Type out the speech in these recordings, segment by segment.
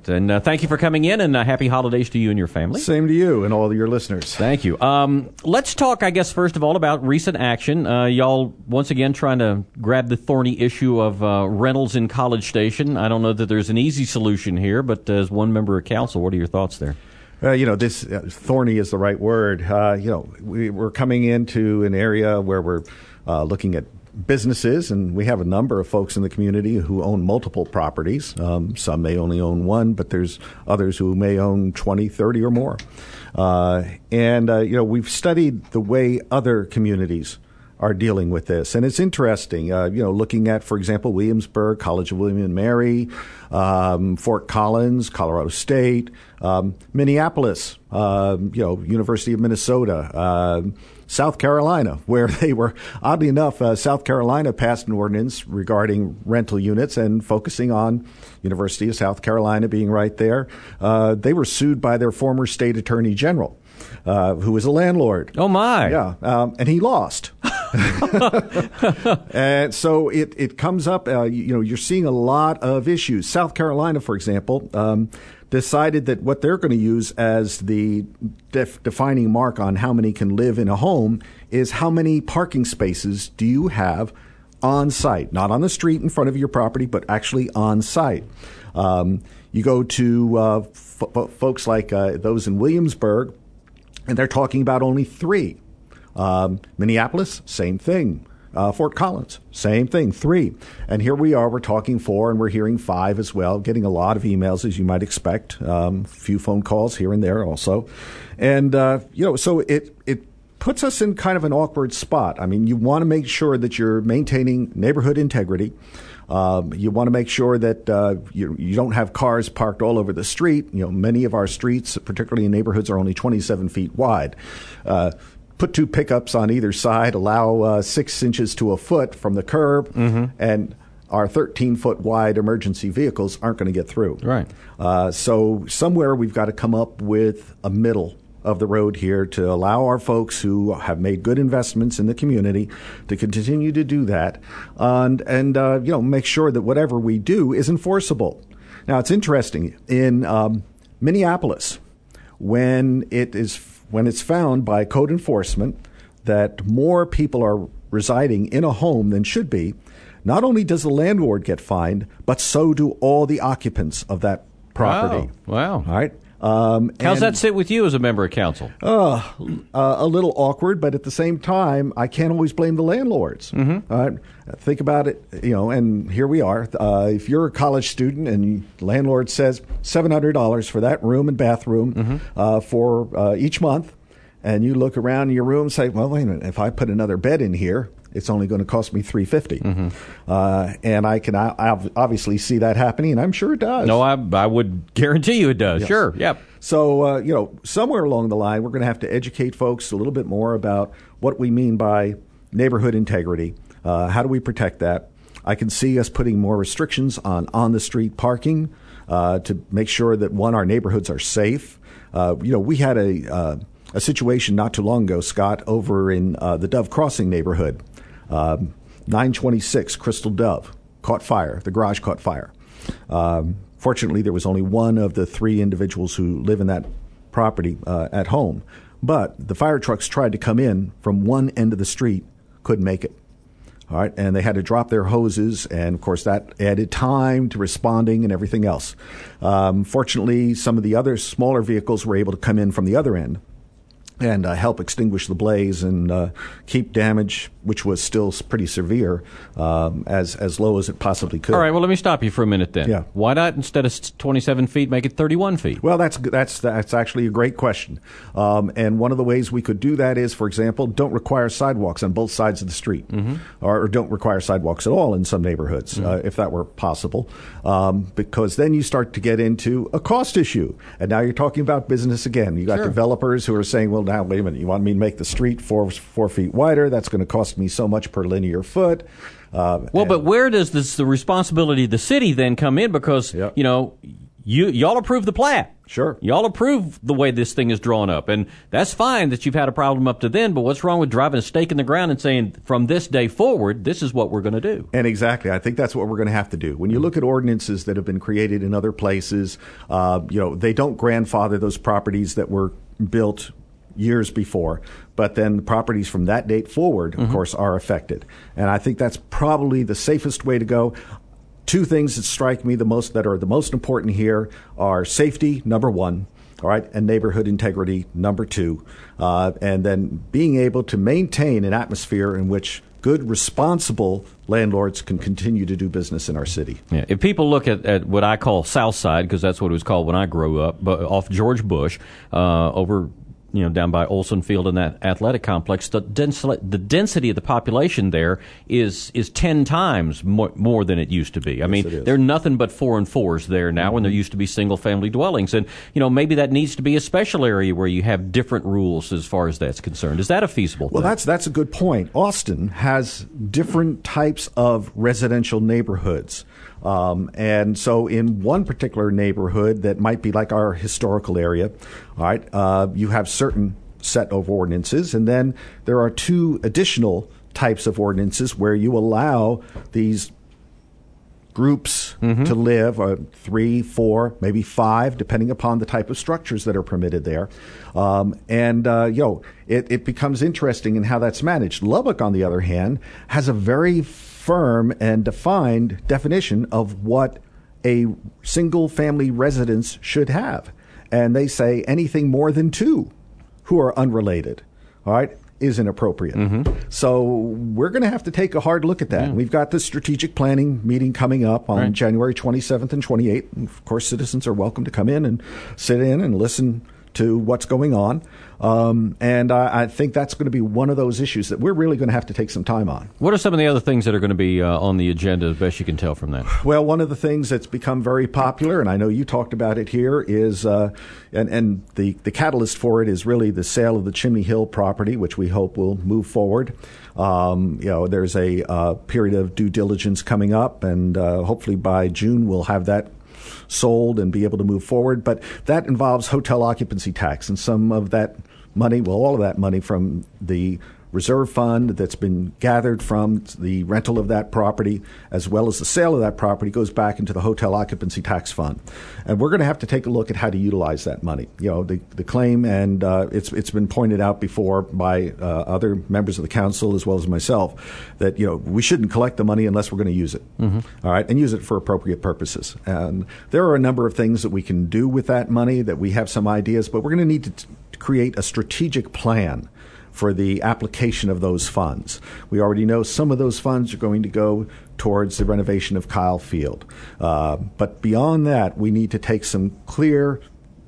And thank you for coming in, and happy holidays to you and your family. Same to you and all of your listeners. Thank you. Let's talk, I guess, first of all, about recent action. Y'all, once again, trying to grab the thorny issue of rentals in College Station. I don't know that there's an easy solution here, but as one member of council, what are your thoughts there? This thorny is the right word. We're coming into an area where we're looking at businesses, and we have a number of folks in the community who own multiple properties. Some may only own one, but there's others who may own 20, 30 or more. We've studied the way other communities are dealing with this. And it's interesting, looking at, for example, Williamsburg, College of William and Mary, Fort Collins, Colorado State, Minneapolis, University of Minnesota, South Carolina, where they were, oddly enough, South Carolina passed an ordinance regarding rental units and focusing on University of South Carolina being right there. They were sued by their former state attorney general, who was a landlord. Oh, my. Yeah, and he lost. And so it comes up, you're seeing a lot of issues. South Carolina, for example, decided that what they're going to use as the defining mark on how many can live in a home is how many parking spaces do you have on site, not on the street in front of your property, but actually on site. You go to folks like those in Williamsburg, and they're talking about only 3. Minneapolis, same thing. Fort Collins, same thing, 3. And here we are, we're talking 4, and we're hearing 5 as well, getting a lot of emails, as you might expect, a few phone calls here and there also. And, so it puts us in kind of an awkward spot. I mean, you want to make sure that you're maintaining neighborhood integrity. You want to make sure that you don't have cars parked all over the street. Many of our streets, particularly in neighborhoods, are only 27 feet wide. Put 2 pickups on either side, allow 6 inches to a foot from the curb, and our 13-foot wide emergency vehicles aren't going to get through. Right. So somewhere we've got to come up with a middle of the road here to allow our folks who have made good investments in the community to continue to do that, and make sure that whatever we do is enforceable. Now, it's interesting in Minneapolis when it's found by code enforcement that more people are residing in a home than should be, not only does the landlord get fined, but so do all the occupants of that property. Wow. All right. How's that sit with you as a member of council? A little awkward, but at the same time, I can't always blame the landlords. Think about it, and here we are. If you're a college student and the landlord says $700 for that room and bathroom for each month, and you look around your room and say, well, wait a minute, if I put another bed in here, it's only going to cost me $350. And I can obviously see that happening, and I'm sure it does. No, I would guarantee you it does. Yes. Sure, yep. So, somewhere along the line, we're going to have to educate folks a little bit more about what we mean by neighborhood integrity. How do we protect that? I can see us putting more restrictions on the street parking to make sure that, one, our neighborhoods are safe. We had a situation not too long ago, Scott, over in the Dove Crossing neighborhood. 926 Crystal Dove caught fire. The garage caught fire. Fortunately, there was only one of the 3 individuals who live in that property at home. But the fire trucks tried to come in from one end of the street, couldn't make it. All right, and they had to drop their hoses, and, of course, that added time to responding and everything else. Fortunately, some of the other smaller vehicles were able to come in from the other end and help extinguish the blaze and keep damage, which was still pretty severe, as low as it possibly could. All right, well, let me stop you for a minute then. Yeah. Why not, instead of 27 feet, make it 31 feet? Well, that's actually a great question. And one of the ways we could do that is, for example, don't require sidewalks on both sides of the street, or don't require sidewalks at all in some neighborhoods, if that were possible, because then you start to get into a cost issue. And now you're talking about business again. You got developers who are saying, well, now, wait a minute, you want me to make the street 4 feet wider? That's going to cost me so much per linear foot. But where does the responsibility of the city then come in? Because, y'all approve the plat. Sure. Y'all approve the way this thing is drawn up. And that's fine that you've had a problem up to then, but what's wrong with driving a stake in the ground and saying, from this day forward, this is what we're going to do? And exactly. I think that's what we're going to have to do. When you look at ordinances that have been created in other places, they don't grandfather those properties that were built years before, but then the properties from that date forward, of course, are affected. And I think that's probably the safest way to go. Two things that strike me the most, that are the most important here, are safety, number one, all right, and neighborhood integrity, number two, and then being able to maintain an atmosphere in which good, responsible landlords can continue to do business in our city. Yeah. If people look at what I call South Side, because that's what it was called when I grew up, but off George Bush, over down by Olson Field in that athletic complex, the density of the population there is 10 times more than it used to be. I mean, there are nothing but 4 and 4s there now, when there used to be single-family dwellings. And, maybe that needs to be a special area where you have different rules as far as that's concerned. Is that a feasible thing? Well, that's a good point. Austin has different types of residential neighborhoods. And so in one particular neighborhood that might be like our historical area, all right, you have certain set of ordinances, and then there are 2 additional types of ordinances where you allow these groups to live, 3, 4, maybe 5, depending upon the type of structures that are permitted there. It becomes interesting in how that's managed. Lubbock, on the other hand, has a very firm and defined definition of what a single-family residence should have. And they say anything more than 2 who are unrelated, all right, is inappropriate. So we're going to have to take a hard look at that. Yeah. We've got the strategic planning meeting coming up on January 27th and 28th. And of course, citizens are welcome to come in and sit in and listen to what's going on. And I think that's going to be one of those issues that we're really going to have to take some time on. What are some of the other things that are going to be on the agenda, as best you can tell from that? Well, one of the things that's become very popular, and I know you talked about it here, is and the catalyst for it is really the sale of the Chimney Hill property, which we hope will move forward. There's a period of due diligence coming up, and hopefully by June we'll have that sold and be able to move forward. But that involves hotel occupancy tax, and some of that money, well, all of that money from the reserve fund that's been gathered from the rental of that property, as well as the sale of that property, goes back into the hotel occupancy tax fund. And we're going to have to take a look at how to utilize that money. The claim, and it's been pointed out before by other members of the council as well as myself, that we shouldn't collect the money unless we're going to use it. All right, and use it for appropriate purposes. And there are a number of things that we can do with that money, that we have some ideas, but we're going to need to create a strategic plan for the application of those funds. We already know some of those funds are going to go towards the renovation of Kyle Field. But beyond that, we need to get some clear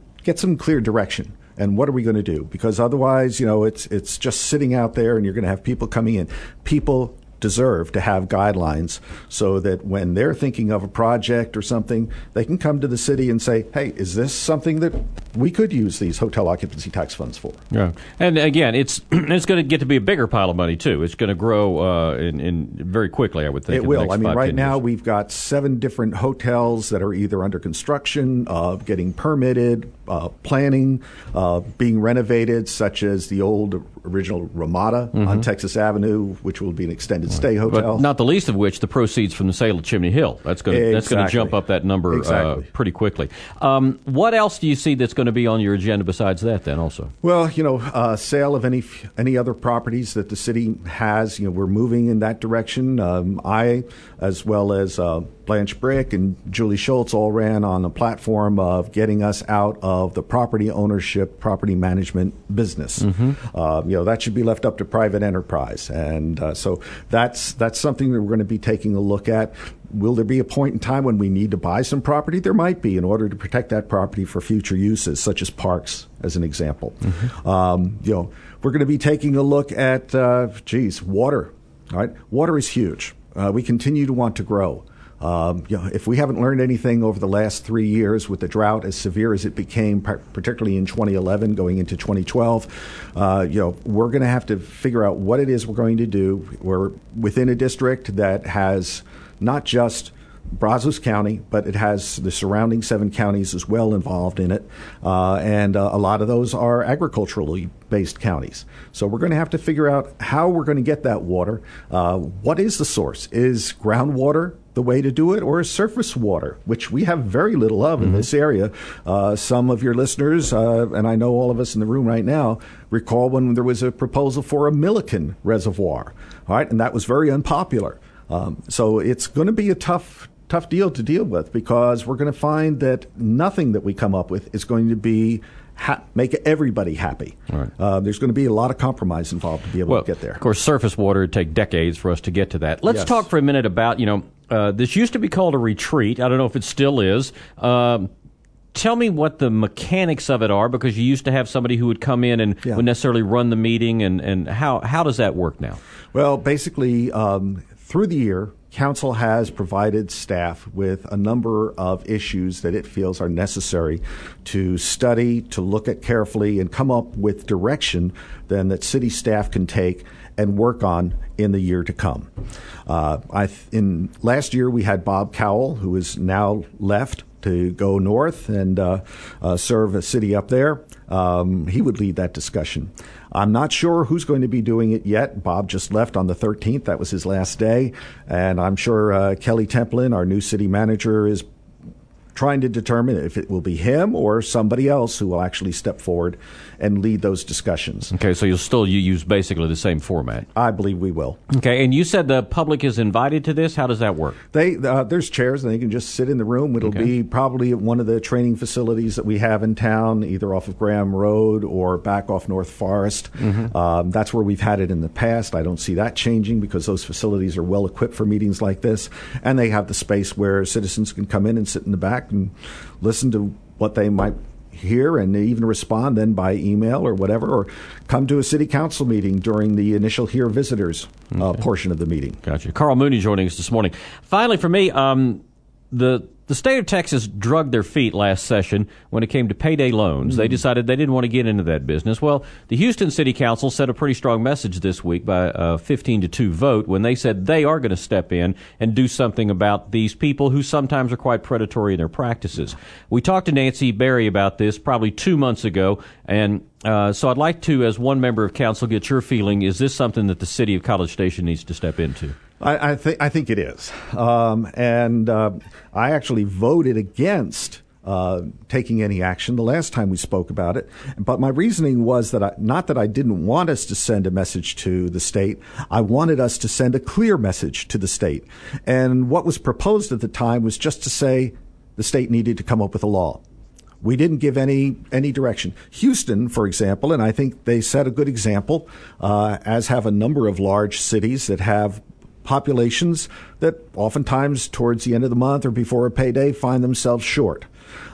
direction. And what are we going to do? Because otherwise, it's just sitting out there, and you're going to have people coming in. People deserve to have guidelines so that when they're thinking of a project or something, they can come to the city and say, hey, is this something that we could use these hotel occupancy tax funds for? Yeah. And again, it's going to get to be a bigger pile of money, too. It's going to grow in very quickly, I would think. It will. Right now we've got 7 different hotels that are either under construction, getting permitted, planning, being renovated, such as the old original Ramada on Texas Avenue, which will be an extended stay hotel. But not the least of which, the proceeds from the sale of Chimney Hill. That's going to jump up that number pretty quickly. What else do you see that's going to be on your agenda besides that, then, also? Well, sale of any other properties that the city has. We're moving in that direction. I, as well as Blanche Brick and Julie Schultz, all ran on a platform of getting us out of the property ownership, property management business. That should be left up to private enterprise. And so that's something that we're going to be taking a look at. Will there be a point in time when we need to buy some property? There might be, in order to protect that property for future uses, such as parks, as an example. We're going to be taking a look at, water. All right, water is huge. We continue to want to grow. If we haven't learned anything over the last 3 years with the drought as severe as it became, particularly in 2011 going into 2012, we're going to have to figure out what it is we're going to do. We're within a district that has not just Brazos County, but it has the surrounding 7 counties as well involved in it. And a lot of those are agriculturally based counties. So we're going to have to figure out how we're going to get that water. What is the source? Is groundwater the way to do it, or is surface water, which we have very little of in this area? Some of your listeners, and I know all of us in the room right now, recall when there was a proposal for a Milliken reservoir, all right, and that was very unpopular. So it's going to be a tough deal to deal with, because we're going to find that nothing that we come up with is going to be make everybody happy. Right. There's going to be a lot of compromise involved to be able to get there. Of course, surface water would take decades for us to get to that. Let's talk for a minute about, this used to be called a retreat. I don't know if it still is. Tell me what the mechanics of it are, because you used to have somebody who would come in and would necessarily run the meeting, and how does that work now? Well, basically, through the year, Council has provided staff with a number of issues that it feels are necessary to study, to look at carefully, and come up with direction then that city staff can take and work on in the year to come. In last year, we had Bob Cowell, who is now left to go north and serve a city up there. He would lead that discussion. I'm not sure who's going to be doing it yet. Bob just left on the 13th. That was his last day. And I'm sure Kelly Templin, our new city manager, is trying to determine if it will be him or somebody else who will actually step forward and lead those discussions. Okay, so you use basically the same format. I believe we will. Okay, and you said the public is invited to this. How does that work? There's chairs, and they can just sit in the room. It'll be probably at one of the training facilities that we have in town, either off of Graham Road or back off North Forest. That's where we've had it in the past. I don't see that changing, because those facilities are well equipped for meetings like this, and they have the space where citizens can come in and sit in the back and listen to what they might hear, and even respond then by email or whatever, or come to a city council meeting during the initial hear visitors portion of the meeting. Gotcha. Carl Mooney joining us this morning. Finally, for me, the state of Texas drugged their feet last session when it came to payday loans. They decided they didn't want to get into that business. Well, the Houston City Council sent a pretty strong message this week by a 15-2 vote when they said they are going to step in and do something about these people who sometimes are quite predatory in their practices. We talked to Nancy Berry about this probably 2 months ago, and so I'd like to, as one member of council, get your feeling. Is this something that the city of College Station needs to step into? I think it is. And I actually voted against taking any action the last time we spoke about it. But my reasoning was that not that I didn't want us to send a message to the state. I wanted us to send a clear message to the state. And what was proposed at the time was just to say the state needed to come up with a law. We didn't give any direction. Houston, for example, and I think they set a good example, as have a number of large cities that have populations that oftentimes towards the end of the month or before a payday find themselves short.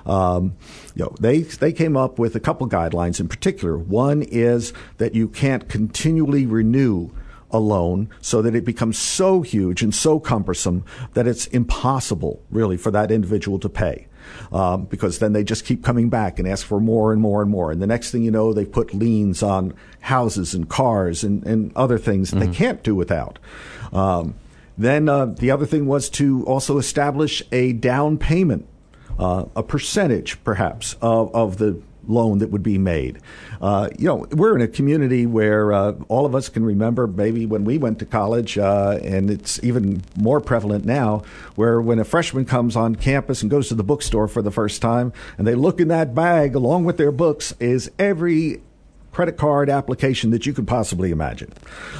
They came up with a couple guidelines in particular. One is that you can't continually renew a loan so that it becomes so huge and so cumbersome that it's impossible really for that individual to pay. Because then they just keep coming back and ask for more and more and more. And the next thing you know, they put liens on houses and cars and other things that they can't do without. Then the other thing was to also establish a down payment, a percentage perhaps of the loan that would be made. We're in a community where all of us can remember maybe when we went to college, and it's even more prevalent now, where when a freshman comes on campus and goes to the bookstore for the first time, and they look in that bag along with their books is every credit card application that you could possibly imagine.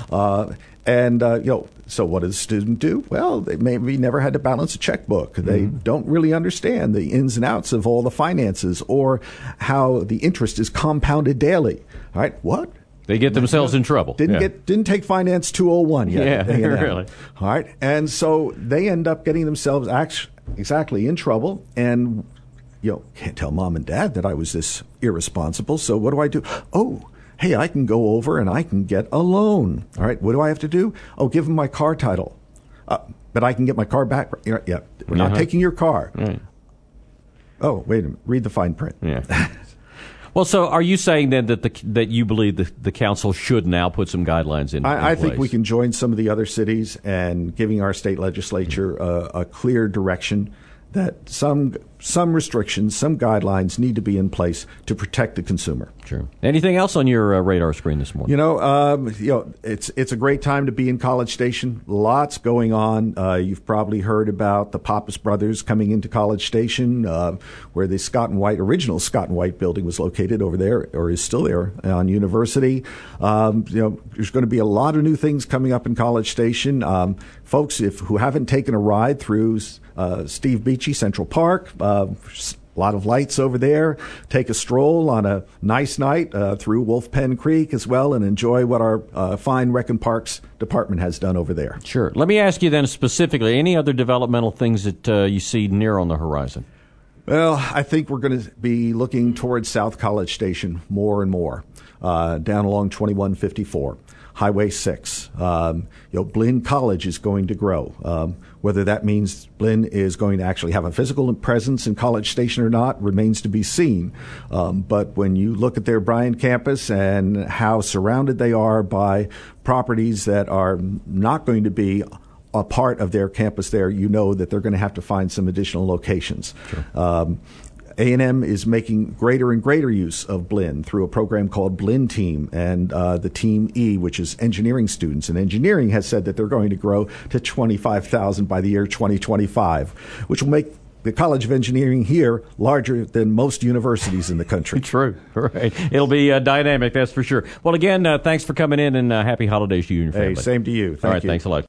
So what does the student do? Well, they maybe never had to balance a checkbook. They don't really understand the ins and outs of all the finances or how the interest is compounded daily. All right, what? They get themselves in trouble. Didn't take Finance 201 yet. Yeah, really. All right, and so they end up getting themselves exactly in trouble, and can't tell mom and dad that I was this irresponsible. So what do? Oh, hey, I can go over and I can get a loan. All right, what do I have to do? Oh, give them my car title. But I can get my car back. Yeah, we're not taking your car. Right. Oh, wait a minute. Read the fine print. Yeah. Well, so are you saying then that you believe the council should now put some guidelines in I place? think we can join some of the other cities and giving our state legislature a clear direction that some restrictions, some guidelines need to be in place to protect the consumer. Sure. Anything else on your radar screen this morning? It's a great time to be in College Station. Lots going on. You've probably heard about the Pappas brothers coming into College Station, where the original Scott and White building was located over there, or is still there on University. There's going to be a lot of new things coming up in College Station. Folks, who haven't taken a ride through Steve Beachy Central Park, a lot of lights over there. Take a stroll on a nice night through Wolf Pen Creek as well, and enjoy what our fine Rec and Parks department has done over there. Sure. Let me ask you then specifically, any other developmental things that you see near on the horizon? Well, I think we're going to be looking towards South College Station more and more, down along 2154. Highway 6. Blinn College is going to grow. Whether that means Blinn is going to actually have a physical presence in College Station or not remains to be seen. But when you look at their Bryant campus and how surrounded they are by properties that are not going to be a part of their campus there, you know that they're going to have to find some additional locations. Sure. A&M is making greater and greater use of Blinn through a program called Blinn Team and the Team E, which is engineering students. And engineering has said that they're going to grow to 25,000 by the year 2025, which will make the College of Engineering here larger than most universities in the country. True. Right. It'll be dynamic, that's for sure. Well, again, thanks for coming in, and happy holidays to you and your family. Hey, same to you. Thank you. All right, thanks a lot.